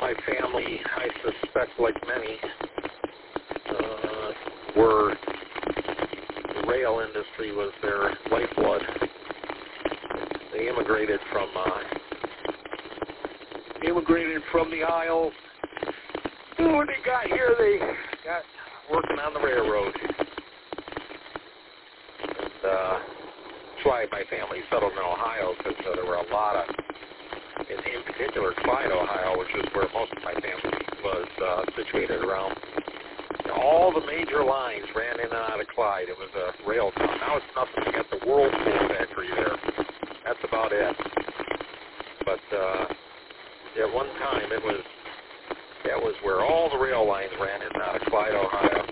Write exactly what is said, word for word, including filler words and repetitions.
my family, I suspect, like many, uh, were the rail industry was their lifeblood. They immigrated from uh, immigrated from the Isles. And when they got here, they got working on the railroad. And uh, that's why my family settled in Ohio, because uh, there were a lot of, in, in particular, Clyde, Ohio, which is where most of my family was uh, situated around. You know, all the major lines ran in and out of Clyde. It was a rail town. Now it's nothing. You got the Whirlpool factory there. That's about it. But uh, at one time, it was that was where all the rail lines ran in and out of Clyde, Ohio.